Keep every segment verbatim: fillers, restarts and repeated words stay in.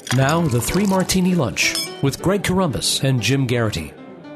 Now, the Three Martini Lunch with Greg Corombos and Jim Garrity.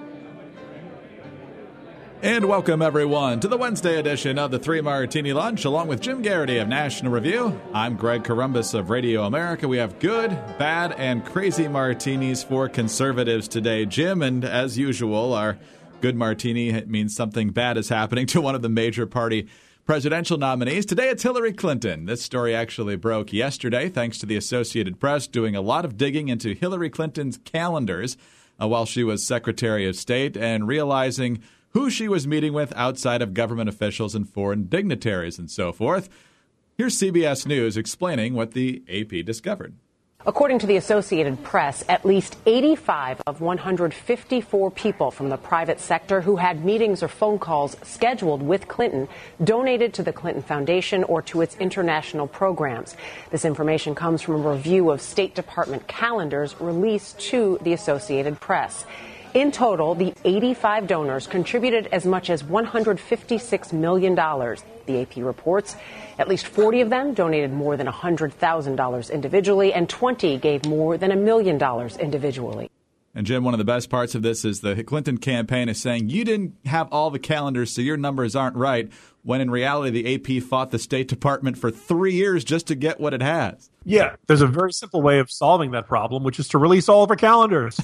And welcome, everyone, to the Wednesday edition of the Three Martini Lunch, along with Jim Garrity of National Review. I'm Greg Corombos of Radio America. We have good, bad, and crazy martinis for conservatives today, Jim. And as usual, our good martini means something bad is happening to one of the major party presidential nominees. Today, it's Hillary Clinton. This story actually broke yesterday, thanks to the Associated Press doing a lot of digging into Hillary Clinton's calendars uh, while she was Secretary of State and realizing who she was meeting with outside of government officials and foreign dignitaries and so forth. Here's C B S News explaining what the A P discovered. According to the Associated Press, at least eighty-five of one hundred fifty-four people from the private sector who had meetings or phone calls scheduled with Clinton donated to the Clinton Foundation or to its international programs. This information comes from a review of State Department calendars released to the Associated Press. In total, the eighty-five donors contributed as much as one hundred fifty-six million dollars, the A P reports. At least forty of them donated more than one hundred thousand dollars individually, and twenty gave more than a million dollars individually. And, Jim, one of the best parts of this is the Clinton campaign is saying you didn't have all the calendars, so your numbers aren't right, when in reality the A P fought the State Department for three years just to get what it has. Yeah, there's a very simple way of solving that problem, which is to release all of our calendars.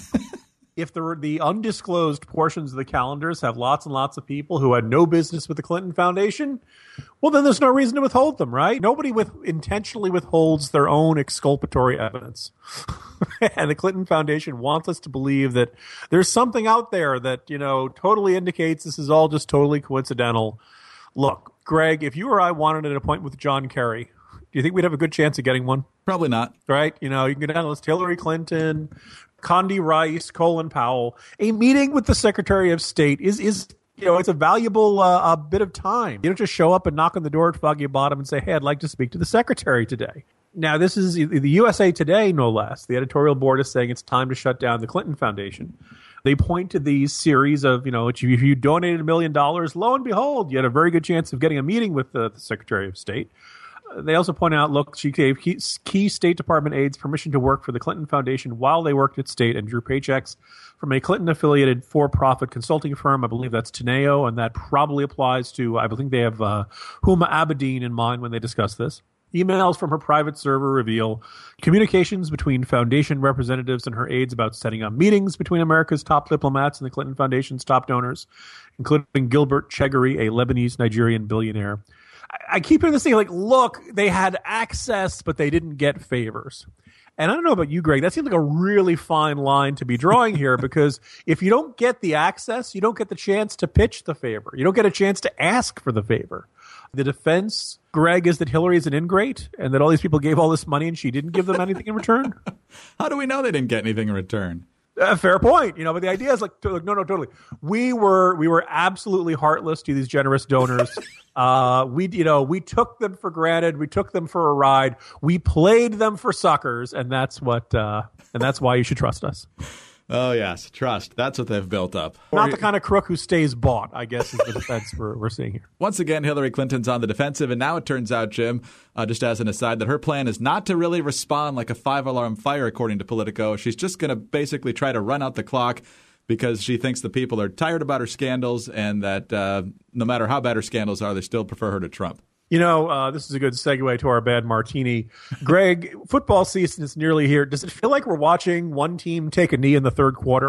If the, the undisclosed portions of the calendars have lots and lots of people who had no business with the Clinton Foundation, well, then there's no reason to withhold them, right? Nobody with intentionally withholds their own exculpatory evidence. And the Clinton Foundation wants us to believe that there's something out there that, you know, totally indicates this is all just totally coincidental. Look, Greg, if you or I wanted an appointment with John Kerry, do you think we'd have a good chance of getting one? Probably not. Right? You know, you can go down the list, Hillary Clinton, Condi Rice, Colin Powell. A meeting with the Secretary of State is, is you know, it's a valuable uh, a bit of time. You don't just show up and knock on the door at Foggy Bottom and say, hey, I'd like to speak to the Secretary today. Now, this is the U S A Today, no less. The editorial board is saying it's time to shut down the Clinton Foundation. They point to these series of, you know, if you donated a million dollars, lo and behold, you had a very good chance of getting a meeting with the, the Secretary of State. They also point out, look, she gave key, key State Department aides permission to work for the Clinton Foundation while they worked at State and drew paychecks from a Clinton-affiliated for-profit consulting firm. I believe that's Teneo, and that probably applies to, I believe they have uh, Huma Abedin in mind when they discuss this. Emails from her private server reveal communications between Foundation representatives and her aides about setting up meetings between America's top diplomats and the Clinton Foundation's top donors, including Gilbert Chegarry, a Lebanese-Nigerian billionaire. I keep hearing this thing like, look, they had access, but they didn't get favors. And I don't know about you, Greg, that seems like a really fine line to be drawing here, because if you don't get the access, you don't get the chance to pitch the favor. You don't get a chance to ask for the favor. The defense, Greg, is that Hillary is an ingrate and that all these people gave all this money and she didn't give them anything in return. How do we know they didn't get anything in return? Uh, fair point, you know, but the idea is like, like, no, no, totally. We were, we were absolutely heartless to these generous donors. uh, we, you know, we took them for granted. We took them for a ride. We played them for suckers, and that's what, uh, and that's why you should trust us. Oh yes, trust. That's what they've built up. Not the kind of crook who stays bought, I guess, is the defense we're, we're seeing here. Once again, Hillary Clinton's on the defensive, and now it turns out, Jim, uh, just as an aside, that her plan is not to really respond like a five-alarm fire, according to Politico. She's just going to basically try to run out the clock because she thinks the people are tired about her scandals and that uh, no matter how bad her scandals are, they still prefer her to Trump. You know, uh, this is a good segue to our bad martini. Greg, football season is nearly here. Does it feel like we're watching one team take a knee in the third quarter?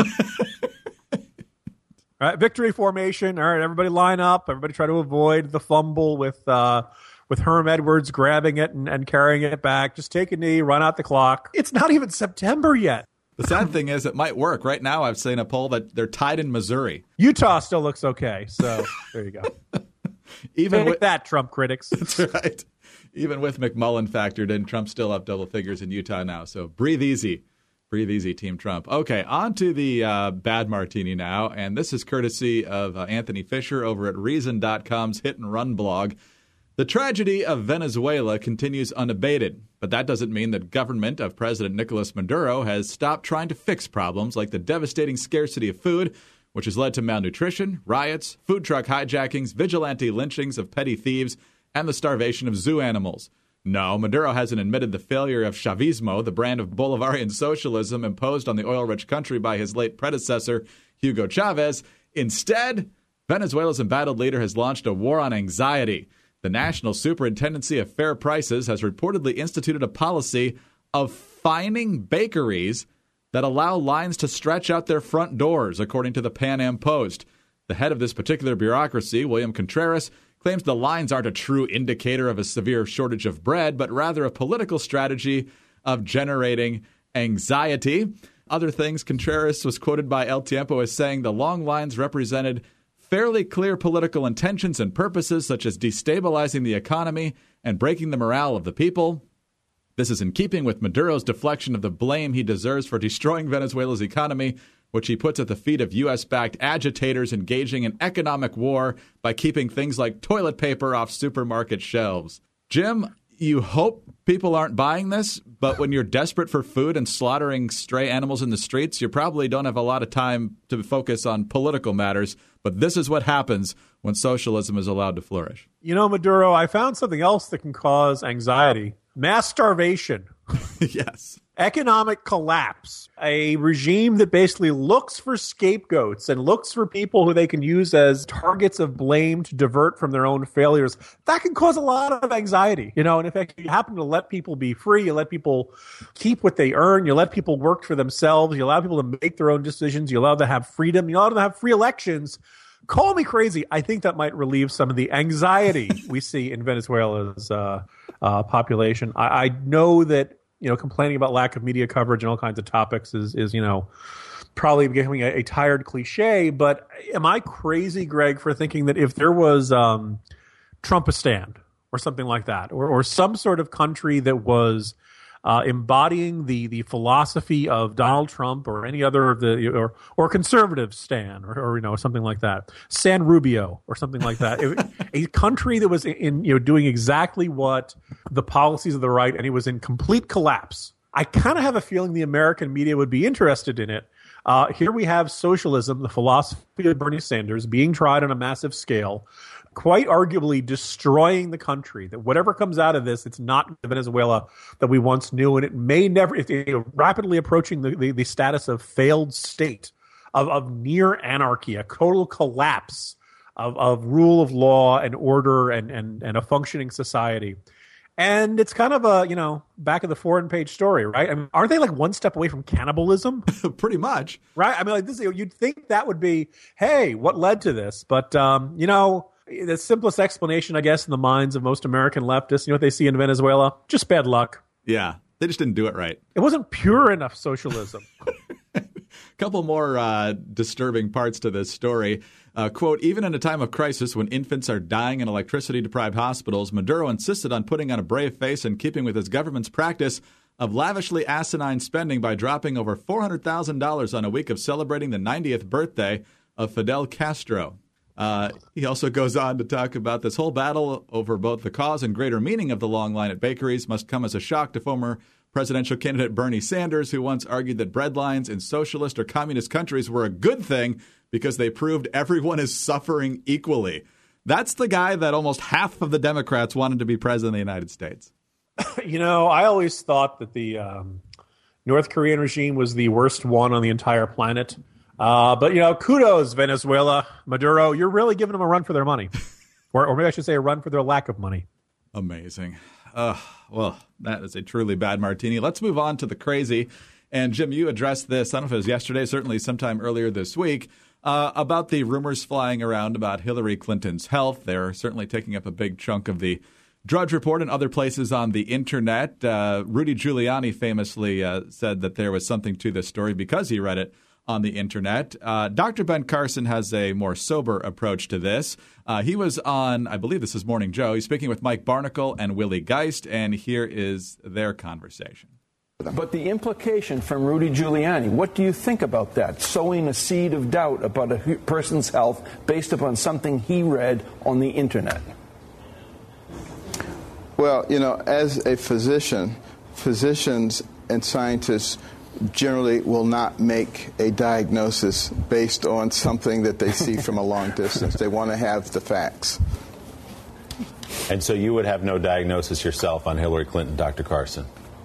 All right, victory formation. All right, everybody line up. Everybody try to avoid the fumble with uh, with Herm Edwards grabbing it and, and carrying it back. Just take a knee, run out the clock. It's not even September yet. The sad thing is it might work. Right now I've seen a poll that they're tied in Missouri. Utah still looks okay, so there you go. Even with that, Trump critics. That's right. Even with McMullen factored in, Trump's still up double figures in Utah now. So breathe easy. Breathe easy, Team Trump. Okay, on to the uh, bad martini now. And this is courtesy of uh, Anthony Fisher over at Reason dot com's Hit and Run blog. The tragedy of Venezuela continues unabated. But that doesn't mean that government of President Nicolas Maduro has stopped trying to fix problems like the devastating scarcity of food, which has led to malnutrition, riots, food truck hijackings, vigilante lynchings of petty thieves, and the starvation of zoo animals. No, Maduro hasn't admitted the failure of Chavismo, the brand of Bolivarian socialism imposed on the oil-rich country by his late predecessor, Hugo Chavez. Instead, Venezuela's embattled leader has launched a war on anxiety. The National Superintendency of Fair Prices has reportedly instituted a policy of fining bakeries that allow lines to stretch out their front doors, according to the Pan Am Post. The head of this particular bureaucracy, William Contreras, claims the lines aren't a true indicator of a severe shortage of bread, but rather a political strategy of generating anxiety. Other things, Contreras was quoted by El Tiempo as saying the long lines represented fairly clear political intentions and purposes, such as destabilizing the economy and breaking the morale of the people. This is in keeping with Maduro's deflection of the blame he deserves for destroying Venezuela's economy, which he puts at the feet of U S-backed agitators engaging in economic war by keeping things like toilet paper off supermarket shelves. Jim, you hope people aren't buying this, but when you're desperate for food and slaughtering stray animals in the streets, you probably don't have a lot of time to focus on political matters. But this is what happens when socialism is allowed to flourish. You know, Maduro, I found something else that can cause anxiety. Mass starvation. Yes. Economic collapse. A regime that basically looks for scapegoats and looks for people who they can use as targets of blame to divert from their own failures. That can cause a lot of anxiety. You know, and in fact, you happen to let people be free, you let people keep what they earn, you let people work for themselves, you allow people to make their own decisions, you allow them to have freedom, you allow them to have free elections. Call me crazy. I think that might relieve some of the anxiety we see in Venezuela's uh, uh, population. I, I know that, you know, complaining about lack of media coverage and all kinds of topics is, is you know, probably becoming a, a tired cliche. But am I crazy, Greg, for thinking that if there was um, Trumpistan or something like that, or, or some sort of country that was uh, embodying the the philosophy of Donald Trump or any other of the or or conservative Stan or, or you know something like that, San Rubio or something like that, it, a country that was in you know doing exactly what the policies of the right, and it was in complete collapse. I kind of have a feeling the American media would be interested in it. Uh, here we have socialism, the philosophy of Bernie Sanders, being tried on a massive scale, quite arguably destroying the country. That whatever comes out of this, it's not the Venezuela that we once knew, and it may never, it's you know, rapidly approaching the, the, the status of failed state, of, of near anarchy, a total collapse of, of rule of law and order and, and, and a functioning society. And it's kind of a, you know, back of the foreign page story, right? I mean, aren't they like one step away from cannibalism? Pretty much. Right? I mean, like this, you'd think that would be, hey, what led to this? But, um, you know, the simplest explanation, I guess, in the minds of most American leftists, you know what they see in Venezuela? Just bad luck. Yeah. They just didn't do it right. It wasn't pure enough socialism. A couple more uh, disturbing parts to this story. Uh, quote, even in a time of crisis when infants are dying in electricity-deprived hospitals, Maduro insisted on putting on a brave face and keeping with his government's practice of lavishly asinine spending by dropping over four hundred thousand dollars on a week of celebrating the ninetieth birthday of Fidel Castro. Uh, he also goes on to talk about this whole battle over both the cause and greater meaning of the long line at bakeries must come as a shock to former presidential candidate Bernie Sanders, who once argued that bread lines in socialist or communist countries were a good thing because they proved everyone is suffering equally. That's the guy that almost half of the Democrats wanted to be president of the United States. You know, I always thought that the um, North Korean regime was the worst one on the entire planet. Uh, but, you know, kudos, Venezuela, Maduro. You're really giving them a run for their money. or, or maybe I should say a run for their lack of money. Amazing. Uh, well, that is a truly bad martini. Let's move on to the crazy. And, Jim, you addressed this, I don't know if it was yesterday, certainly sometime earlier this week, uh, about the rumors flying around about Hillary Clinton's health. They're certainly taking up a big chunk of the Drudge Report and other places on the Internet. Uh, Rudy Giuliani famously uh, said that there was something to this story because he read it on the Internet. Uh, Doctor Ben Carson has a more sober approach to this. Uh, he was on, I believe this is Morning Joe. He's speaking with Mike Barnicle and Willie Geist, and here is their conversation. But the implication from Rudy Giuliani, what do you think about that? Sowing a seed of doubt about a person's health based upon something he read on the Internet. Well, you know, as a physician, physicians and scientists generally will not make a diagnosis based on something that they see from a long distance. They want to have the facts. And so you would have no diagnosis yourself on Hillary Clinton, Doctor Carson?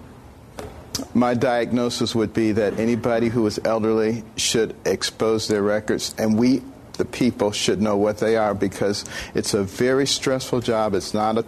My diagnosis would be that anybody who is elderly should expose their records, and we, the people, should know what they are, because it's a very stressful job. It's not a,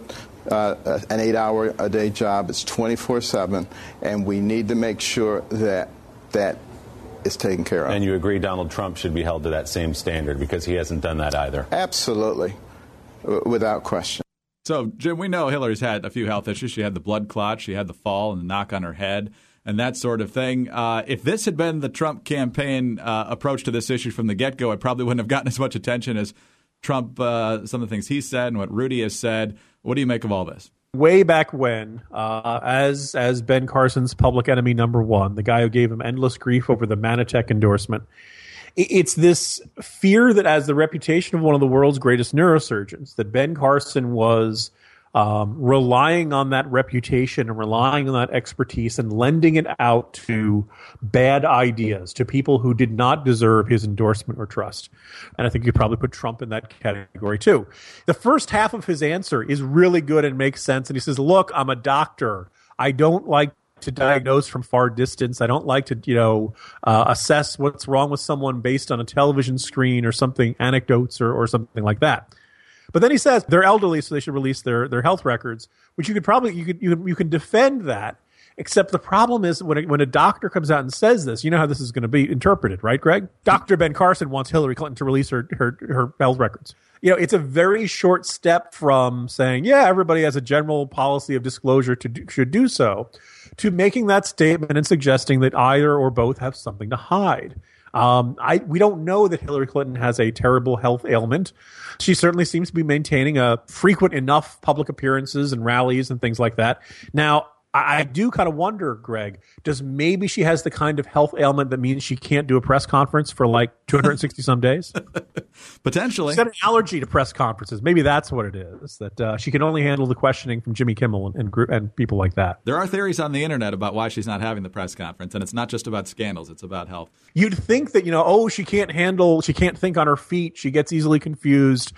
uh, an eight-hour-a-day job. It's twenty-four seven, and we need to make sure that that is taken care of. And you agree Donald Trump should be held to that same standard, because he hasn't done that either? Absolutely, without question. So, Jim, we know Hillary's had a few health issues. She had the blood clot, she had the fall and the knock on her head, and that sort of thing. Uh, if this had been the Trump campaign uh, approach to this issue from the get-go, it probably wouldn't have gotten as much attention as Trump, uh, some of the things he said and what Rudy has said. What do you make of all this? Way back when, uh, as as Ben Carson's public enemy number one, the guy who gave him endless grief over the Manitech endorsement, it's this fear that as the reputation of one of the world's greatest neurosurgeons, that Ben Carson was um, relying on that reputation and relying on that expertise and lending it out to bad ideas, to people who did not deserve his endorsement or trust. And I think you probably put Trump in that category too. The first half of his answer is really good and makes sense. And he says, look, I'm a doctor. I don't like to diagnose from far distance. I don't like to, you know, uh, assess what's wrong with someone based on a television screen or something, anecdotes or, or something like that. But then he says they're elderly, so they should release their, their health records, which you could probably, you could, you, you can defend that. Except the problem is when a, when a doctor comes out and says this, you know how this is going to be interpreted, right, Greg? Doctor Ben Carson wants Hillary Clinton to release her, her, her health records. You know, it's a very short step from saying, yeah, everybody has a general policy of disclosure to do, should do so, to making that statement and suggesting that either or both have something to hide. Um, I we don't know that Hillary Clinton has a terrible health ailment. She certainly seems to be maintaining a frequent enough public appearances and rallies and things like that. Now, I do kind of wonder, Greg, does maybe she has the kind of health ailment that means she can't do a press conference for like two hundred sixty some days? Potentially. She's got an allergy to press conferences. Maybe that's what it is, that uh, she can only handle the questioning from Jimmy Kimmel and, and, group, and people like that. There are theories on the internet about why she's not having the press conference, and it's not just about scandals. It's about health. You'd think that, you know, oh, she can't handle, she can't think on her feet. She gets easily confused.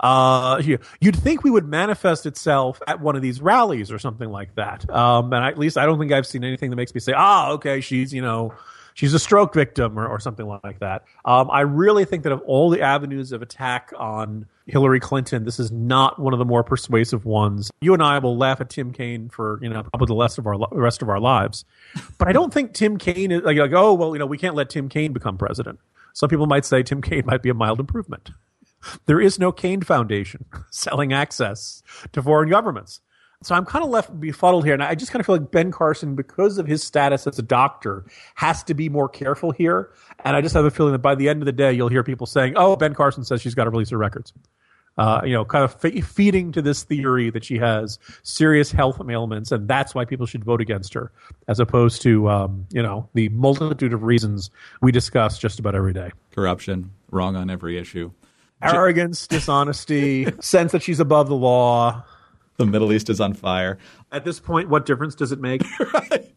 Uh, you'd think we would manifest itself at one of these rallies or something like that. Um, and I, at least I don't think I've seen anything that makes me say, ah, oh, okay, she's, you know, she's a stroke victim or, or something like that. Um, I really think that of all the avenues of attack on Hillary Clinton, this is not one of the more persuasive ones. You and I will laugh at Tim Kaine for, you know, probably the rest of our the rest of our lives. But I don't think Tim Kaine is like, like, oh, well, you know, we can't let Tim Kaine become president. Some people might say Tim Kaine might be a mild improvement. There is no Kaine Foundation selling access to foreign governments. So I'm kind of left befuddled here. And I just kind of feel like Ben Carson, because of his status as a doctor, has to be more careful here. And I just have a feeling that by the end of the day, you'll hear people saying, oh, Ben Carson says she's got to release her records. Uh, you know, kind of fe- feeding to this theory that she has serious health ailments, and that's why people should vote against her, as opposed to, um, you know, the multitude of reasons we discuss just about every day. Corruption, wrong on every issue. Arrogance, dishonesty, sense that she's above the law. The Middle East is on fire. At this point, what difference does it make? Right.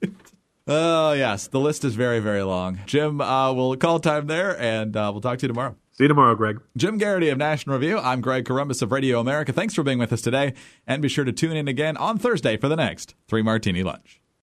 Oh, yes. The list is very, very long. Jim, uh, we'll call time there, and uh, we'll talk to you tomorrow. See you tomorrow, Greg. Jim Garrity of National Review. I'm Greg Corombos of Radio America. Thanks for being with us today, and be sure to tune in again on Thursday for the next Three Martini Lunch.